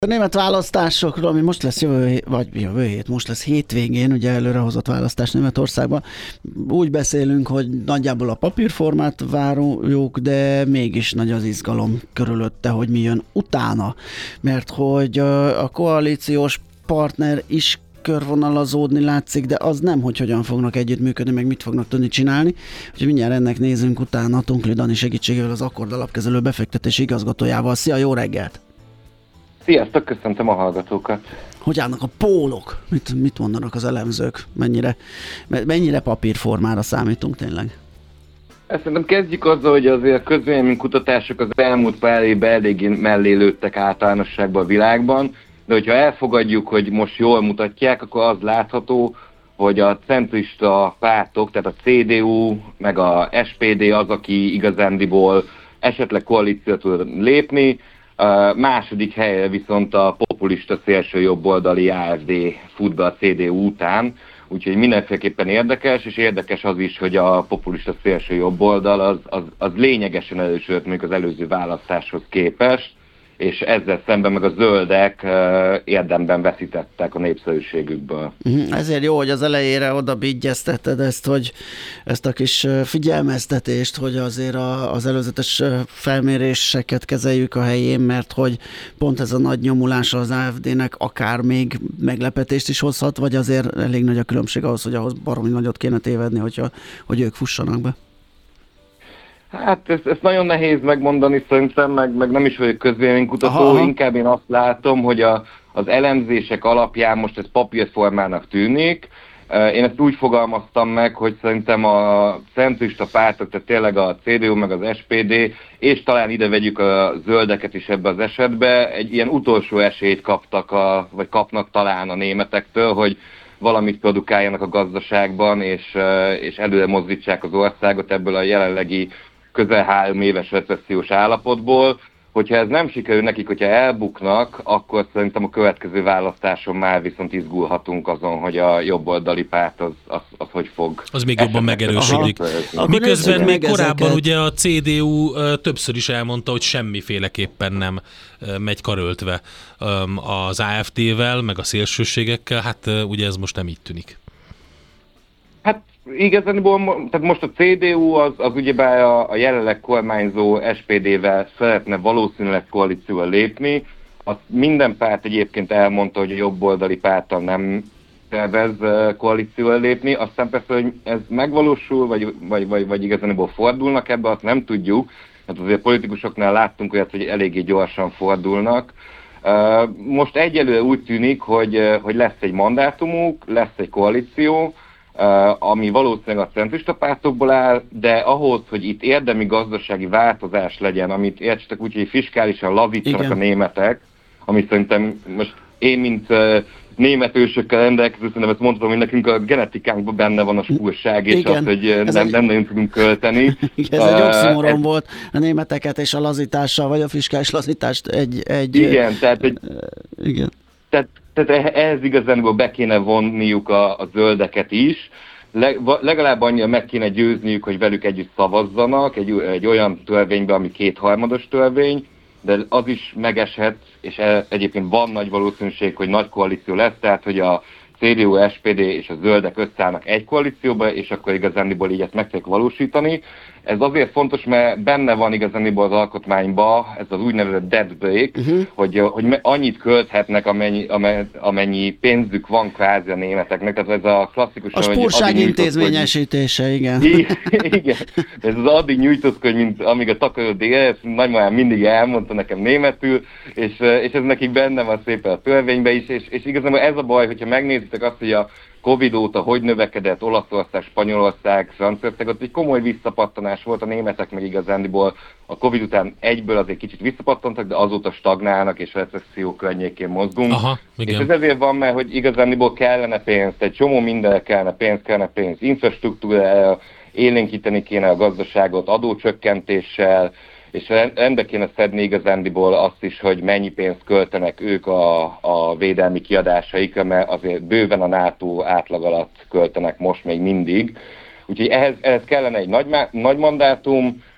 A német választásokról, ami most lesz jövő hét, most lesz hétvégén, ugye előrehozott választás Németországban. Úgy beszélünk, hogy nagyjából a papírformát várjuk, de mégis nagy az izgalom körülötte, hogy mi jön utána. Mert hogy a koalíciós partner is körvonalazódni látszik, de az nem, hogy hogyan fognak együttműködni, meg mit fognak tudni csinálni. Úgyhogy mindjárt ennek nézünk utána Tunkli Dani segítségével, az Akkord alapkezelő befektetési igazgatójával. Szia, jó reggelt! Sziasztok, köszöntöm a hallgatókat! Hogy állnak a pólok? Mit mondanak az elemzők? Mennyire papírformára számítunk tényleg? Ezt szerintem kezdjük azzal, hogy azért a közvéleménykutatások az elmúlt pár évben eléggé mellé lőttek általánosságban a világban, de hogyha elfogadjuk, hogy most jól mutatják, akkor az látható, hogy a centrista pártok, tehát a CDU, meg a SPD az, aki igazándiból esetleg koalíciót tud lépni. A második helyre viszont a populista szélsőjobboldali AfD fut be a CDU után, úgyhogy mindenféleképpen érdekes, és érdekes az is, hogy a populista szélsőjobboldal az lényegesen erősödött még az előző választáshoz képest, és ezzel szemben meg a zöldek érdemben veszítettek a népszerűségükből. Ezért jó, hogy az elejére oda bigyeztetted ezt a kis figyelmeztetést, hogy azért az előzetes felméréseket kezeljük a helyén, mert hogy pont ez a nagy nyomulása az AfD-nek akár még meglepetést is hozhat, vagy azért elég nagy a különbség ahhoz, hogy ahhoz baromi nagyot kéne tévedni, hogy ők fussanak be. Hát ezt nagyon nehéz megmondani szerintem, meg nem is vagyok közvéleménykutató, inkább én azt látom, hogy az elemzések alapján most ez papírformának tűnik. Én ezt úgy fogalmaztam meg, hogy szerintem a centrista pártok, tehát tényleg a CDU meg az SPD, és talán ide vegyük a zöldeket is ebbe az esetbe, egy ilyen utolsó esélyt kaptak, vagy kapnak talán a németektől, hogy valamit produkáljanak a gazdaságban, és előre mozdítsák az országot ebből a jelenlegi közel 3 éves recessziós állapotból. Hogyha ez nem sikerül nekik, hogyha elbuknak, akkor szerintem a következő választáson már viszont izgulhatunk azon, hogy a jobboldali párt az hogy fog. Az még jobban megerősödik. Miközben még korábban ugye a CDU többször is elmondta, hogy semmiféleképpen nem megy karöltve az AfD-vel, meg a szélsőségekkel, hát ugye ez most nem így tűnik. Hát igazából, tehát most a CDU az ugyebár a jelenleg kormányzó SPD-vel szeretne valószínűleg koalícióval lépni. Azt minden párt egyébként elmondta, hogy a jobboldali párttal nem tervez koalícióval lépni. Aztán persze, hogy ez megvalósul, vagy igazából fordulnak ebbe, azt nem tudjuk. Hát azért politikusoknál láttunk olyat, hogy eléggé gyorsan fordulnak. Most egyelőre úgy tűnik, hogy lesz egy mandátumuk, lesz egy koalíció, ami valószínűleg a centrista pártokból áll, de ahhoz, hogy itt érdemi gazdasági változás legyen, amit értsetek úgy, hogy fiskálisan lazítsanak a németek, ami szerintem most én, mint német ősökkel rendelkező, szerintem ezt mondhatom, hogy nekünk a genetikánkban benne van a spúrság, és az, hogy nem nagyon tudunk költeni. Igen, ez egy oximoron volt a németeket és a lazítással, vagy a fiskális lazítást Igen, tehát ehhez igazán be kéne vonniuk a zöldeket is. Legalább annyira meg kéne győzniük, hogy velük együtt szavazzanak egy olyan törvénybe, ami 2/3 törvény, de az is megeshet, és egyébként van nagy valószínűség, hogy nagy koalíció lesz, tehát hogy a CDU, SPD és a zöldek összeállnak egy koalícióba, és akkor igazániból így ezt meg tudják valósítani. Ez azért fontos, mert benne van igazániból az alkotmányban ez az úgynevezett debt break, hogy annyit költhetnek, amennyi pénzük van kvázi a németeknek. Tehát ez a klasszikus... A spórság intézményesítése, igen. Igen. Ez az addig nyújtózkodj, mint amíg a takarod él, ezt nagymamám mindig elmondta nekem németül, és ez nekik benne van szépen a törvényben is, és igazából ez a baj, hogyha megnézitek azt, hogy a Covid óta hogy növekedett Olaszország, Spanyolország, Franciaország, ott egy komoly visszapattanás volt, a németek meg igazándiból a Covid után egyből azért kicsit visszapattantak, de azóta stagnálnak és recesszió környékén mozgunk. Aha, és ez ezért van, mert hogy igazándiból kellene pénz, egy csomó mindenre kellene pénz, infrastruktúrára, élénkíteni kéne a gazdaságot adócsökkentéssel, és rendbe kéne szedni igazándiból azt is, hogy mennyi pénzt költenek ők a védelmi kiadásaikra, mert azért bőven a NATO átlag alatt költenek most még mindig. Úgyhogy ehhez kellene egy nagy mandátum,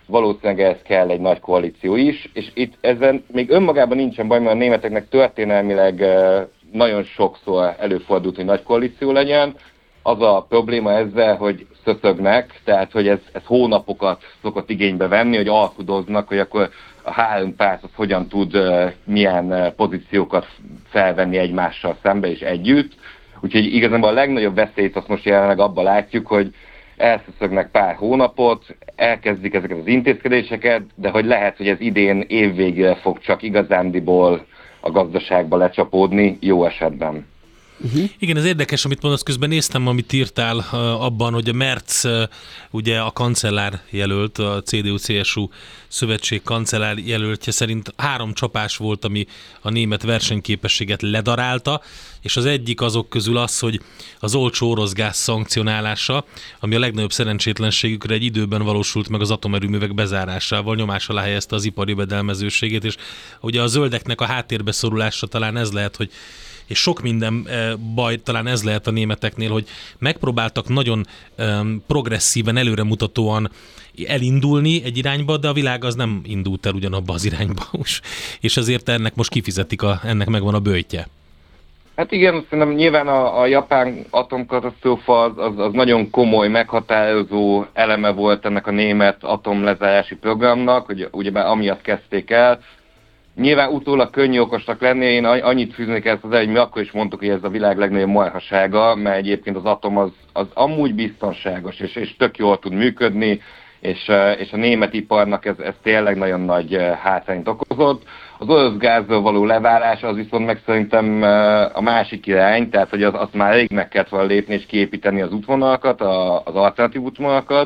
valószínűleg ehhez kell egy nagy koalíció is, és itt ezen még önmagában nincsen baj, mert a németeknek történelmileg nagyon sokszor előfordult, hogy nagy koalíció legyen. Az a probléma ezzel, hogy szöszögnek, tehát hogy ez hónapokat szokott igénybe venni, hogy alkudoznak, hogy akkor a három párt az hogyan tud milyen pozíciókat felvenni egymással szembe és együtt. Úgyhogy igazából a legnagyobb veszélyt azt most jelenleg abban látjuk, hogy elszöszögnek pár hónapot, elkezdik ezeket az intézkedéseket, de hogy lehet, hogy ez idén évvégére fog csak igazándiból a gazdaságba lecsapódni, jó esetben. Igen, ez érdekes, amit mondasz, közben néztem, amit írtál abban, hogy a Merz, ugye a kancellár jelölt, a CDU-CSU szövetség kancellár jelöltje szerint 3 csapás volt, ami a német versenyképességet ledarálta, és az egyik azok közül az, hogy az olcsó orosz gáz szankcionálása, ami a legnagyobb szerencsétlenségükre egy időben valósult meg az atomerőművek bezárásával, nyomás alá helyezte az ipari jövedelmezőségét, és ugye a zöldeknek a háttérbe szorulása talán ez lehet, hogy és sok minden baj, talán ez lehet a németeknél, hogy megpróbáltak nagyon progresszíven, előremutatóan elindulni egy irányba, de a világ az nem indult el ugyanabba az irányba. És ezért ennek most kifizetik, ennek megvan a böjtje. Hát igen, szerintem nyilván a japán atomkatasztrófa az nagyon komoly, meghatározó eleme volt ennek a német atomlezárási programnak, hogy ugyebár amiatt kezdték el. Nyilván utólag könnyű okosnak lenni, én annyit fűznék ezt hogy mi akkor is mondtuk, hogy ez a világ legnagyobb marhasága, mert egyébként az atom az amúgy biztonságos, és tök jól tud működni, és a német iparnak ez tényleg nagyon nagy hátrányt okozott. Az orosz gázról való leválás az viszont meg szerintem a másik irány, tehát hogy azt már rég meg kellett volna lépni és kiépíteni az útvonalakat, az alternatív útvonalakat.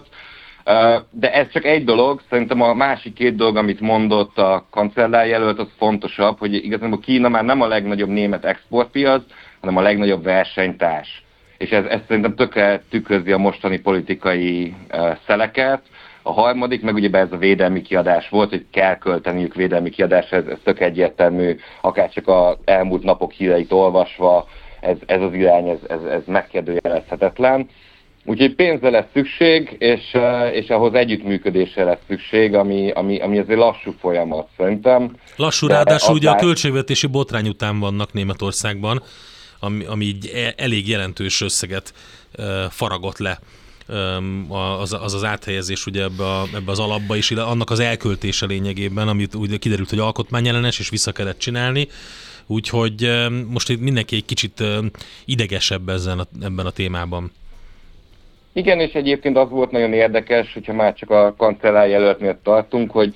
De ez csak egy dolog, szerintem a másik 2 dolog, amit mondott a kancellárjelölt, az fontosabb, hogy igazából Kína már nem a legnagyobb német exportpiac, hanem a legnagyobb versenytárs. És ez szerintem tökre tükrözi a mostani politikai szeleket. A harmadik, meg ugye ez a védelmi kiadás volt, hogy kell költeniük védelmi kiadásra, ez tök egyértelmű, akár csak az elmúlt napok híreit olvasva, ez az irány, ez megkérdőjelezhetetlen. Úgyhogy pénzre lesz szükség, és ahhoz együttműködésre lesz szükség, ami azért lassú folyamat szerintem. Lassú, ráadásul ugye a költségvetési botrány után vannak Németországban, ami így elég jelentős összeget faragott le az áthelyezés ugye ebbe az alapba is, annak az elköltése lényegében, amit úgy kiderült, hogy alkotmányellenes, és vissza kellett csinálni. Úgyhogy most itt mindenki egy kicsit idegesebb ebben a témában. Igen, és egyébként az volt nagyon érdekes, hogyha már csak a kancellár jelöltnél tartunk, hogy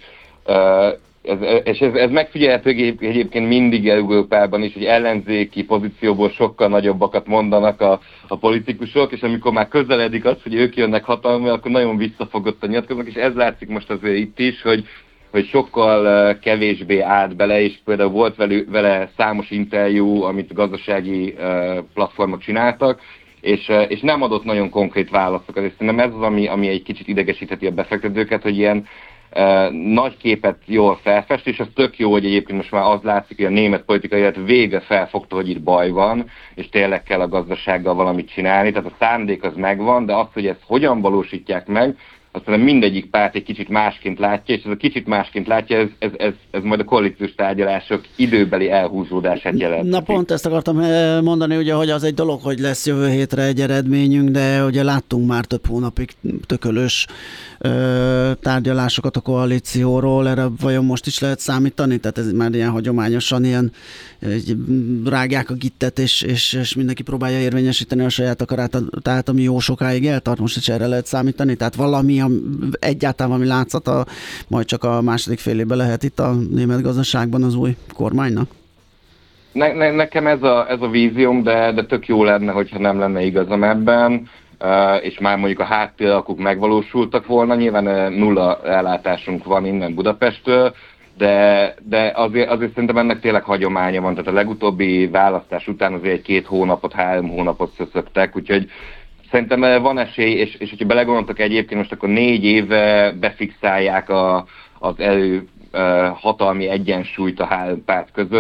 ez megfigyelhető egyébként mindig Európában is, hogy ellenzéki pozícióból sokkal nagyobbakat mondanak a politikusok, és amikor már közeledik az, hogy ők jönnek hatalomra, akkor nagyon visszafogottan nyilatkoznak, és ez látszik most azért itt is, hogy sokkal kevésbé állt bele, és például volt vele számos interjú, amit gazdasági platformok csináltak, és nem adott nagyon konkrét válaszokat, és szerintem ez az, ami egy kicsit idegesítheti a befektetőket, hogy ilyen nagy képet jól felfest, és az tök jó, hogy egyébként most már az látszik, hogy a német politikai élet végre felfogta, hogy itt baj van, és tényleg kell a gazdasággal valamit csinálni, tehát a szándék az megvan, de az, hogy ezt hogyan valósítják meg, aztán mindegyik párt egy kicsit másként látja, és ez a kicsit másként látja, ez majd a koalíciós tárgyalások időbeli elhúzódását jelent. Na pont ezt akartam mondani, ugye, hogy az egy dolog, hogy lesz jövő hétre egy eredményünk, de ugye láttunk már több hónapig tökölös tárgyalásokat a koalícióról, erre vajon most is lehet számítani? Tehát ez már ilyen hagyományosan ilyen rágják a gittet, és mindenki próbálja érvényesíteni a saját akaratát, ami jó sokáig eltart, most is erre lehet számítani? Tehát valami, egyáltalán valami látszata, majd csak a második fél évben lehet itt a német gazdaságban az új kormánynak? Nekem ez a vízióm, de tök jó lenne, hogyha nem lenne igazam ebben, és már mondjuk a háttéralkuk megvalósultak volna, nyilván nulla ellátásunk van innen Budapesttől, de azért szerintem ennek tényleg hagyománya van, tehát a legutóbbi választás után azért 2 hónapot, 3 hónapot szöszögtek, úgyhogy szerintem van esély, és hogyha belegondoltak egyébként, most akkor 4 éve befixálják az hatalmi egyensúlyt a 3 párt között,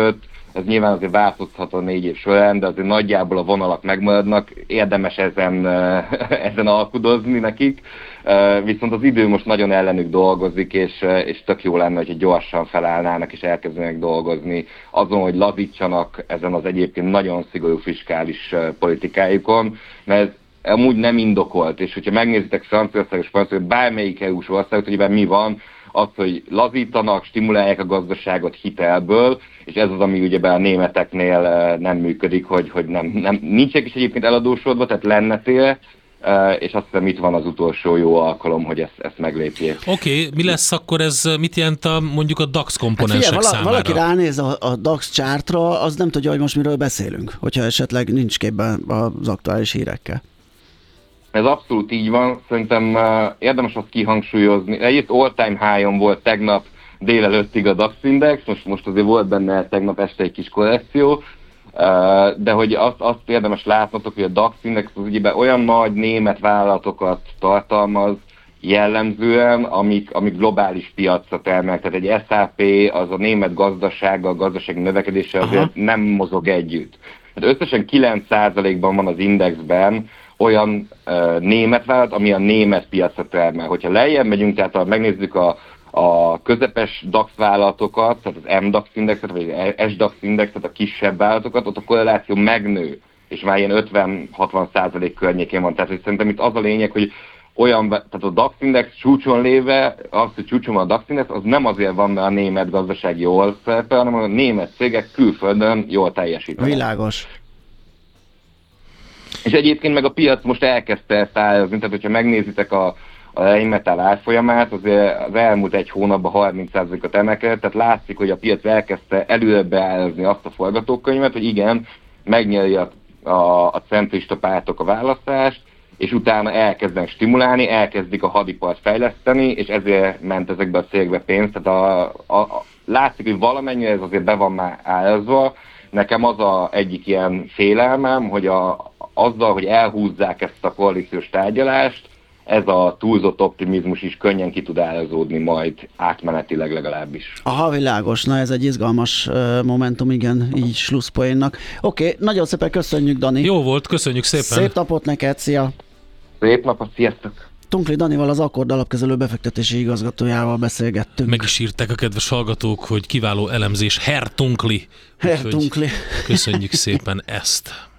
ez nyilván azért változhat a 4 év során, de azért nagyjából a vonalak megmaradnak, érdemes ezen alkudozni nekik, viszont az idő most nagyon ellenük dolgozik, és tök jó lenne, hogyha gyorsan felállnának és elkezdenek dolgozni azon, hogy lazítsanak ezen az egyébként nagyon szigorú fiskális politikájukon, mert amúgy nem indokolt, és hogyha megnézitek Franciaország és Spanyolország, bármelyik EU-s országot, hogy ebben mi van, az, hogy lazítanak, stimulálják a gazdaságot hitelből, és ez az, ami ugyebár a németeknél nem működik, hogy nincsenek is egyébként eladósodva, tehát lenne tél, és azt hiszem itt van az utolsó jó alkalom, hogy ezt meglépjék. Oké, mi lesz akkor ez, mit jelent mondjuk a DAX komponensek számára? Valaki ránéz a DAX chartra, az nem tudja, hogy most miről beszélünk, hogyha esetleg nincs képben az aktuális hírekkel. Ez abszolút így van, szerintem érdemes azt kihangsúlyozni. Egyrészt all-time high-on volt tegnap délelőttig a DAX index, most azért volt benne tegnap este egy kis korrekció, de hogy azt érdemes látnotok, hogy a DAX index az ugye olyan nagy német vállalatokat tartalmaz jellemzően, amik globális piacra termelnek. Tehát egy SAP az a német gazdasággal, a gazdasági növekedéssel azért nem mozog együtt. Tehát összesen 9%-ban van az indexben olyan német vállalat, ami a német piacra termel. Hogyha lejjebb megyünk, tehát megnézzük a közepes DAX vállalatokat, tehát az MDAX indexet, vagy az SDAX indexet, a kisebb vállalatokat, ott a korreláció megnő, és már ilyen 50-60% környékén van. Tehát hogy szerintem itt az a lényeg, hogy tehát a DAX index csúcson léve, az, hogy csúcson van a DAX index, az nem azért van, mert a német gazdaság jól szerepel, hanem a német cégek külföldön jól teljesítenek. Világos. És egyébként meg a piac most elkezdte ezt árazni, tehát hogyha megnézitek a Rheinmetall árfolyamát, azért az elmúlt egy hónapban 30%-ot emelkedett, tehát látszik, hogy a piac elkezdte előre beárazni azt a forgatókönyvet, hogy igen, megnyeri a centrista pártok a választást, és utána elkezdenek stimulálni, elkezdik a hadipart fejleszteni, és ezért ment ezekbe a cégekbe pénz. Tehát látszik, hogy valamennyire ez azért be van már árazva. Nekem az egyik ilyen félelmem, hogy azzal, hogy elhúzzák ezt a koalíciós tárgyalást, ez a túlzott optimizmus is könnyen ki tud árazódni majd átmenetileg legalábbis. Aha, világos. Na ez egy izgalmas momentum, igen, így slusszpoénnak. Oké, nagyon szépen köszönjük, Dani. Jó volt, köszönjük szépen. Szép napot neked, szia! Szép napot, sziasztok! Tunkli Danival, az Akkord alapkezelő befektetési igazgatójával beszélgettünk. Meg is írták a kedves hallgatók, hogy kiváló elemzés, Herr Tunkli. Herr Tunkli. Köszönjük szépen ezt.